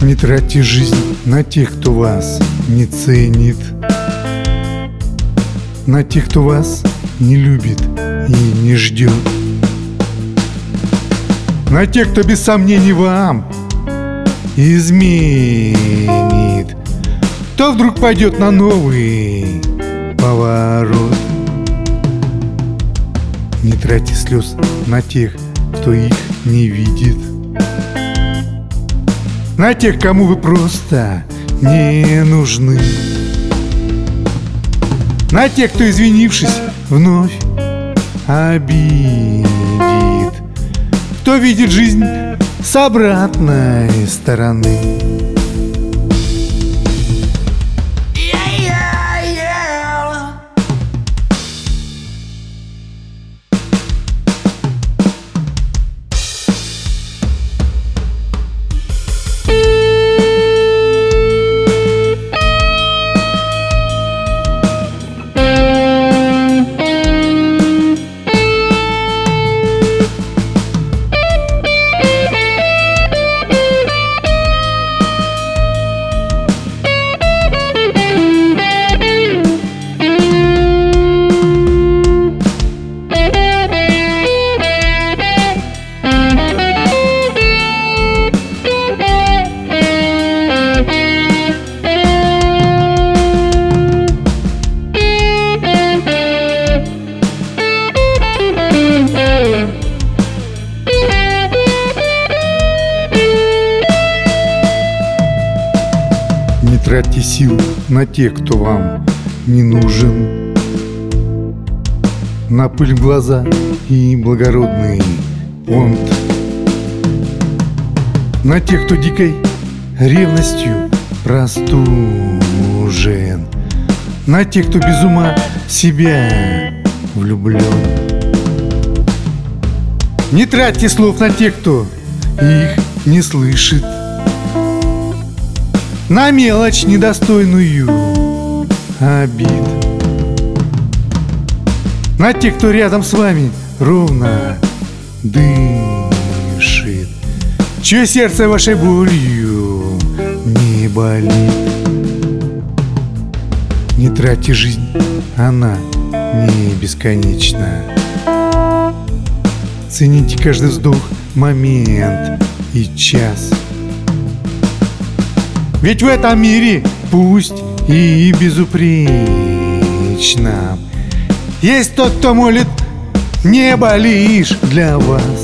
Не тратьте жизнь на тех, кто вас не ценит, на тех, кто вас не любит и не ждет, на тех, кто без сомнений вам изменит, кто вдруг пойдет на новый поворот. Не тратьте слез на тех, кто их не видит, на тех, кому вы просто не нужны, на тех, кто, извинившись, вновь обидит, кто видит жизнь с обратной стороны. Не тратьте сил на тех, кто вам не нужен, на пыль в глаза и благородный понт, на тех, кто дикой ревностью простужен, на тех, кто без ума в себя влюблен. Не тратьте слов на тех, кто их не слышит, на мелочь недостойную обид, на тех, кто рядом с вами ровно дышит, чье сердце вашей болью не болит. Не тратьте жизнь, она не бесконечна. Цените каждый вздох, момент и час. Ведь в этом мире, пусть и безупречно, есть тот, кто молит небо лишь для вас.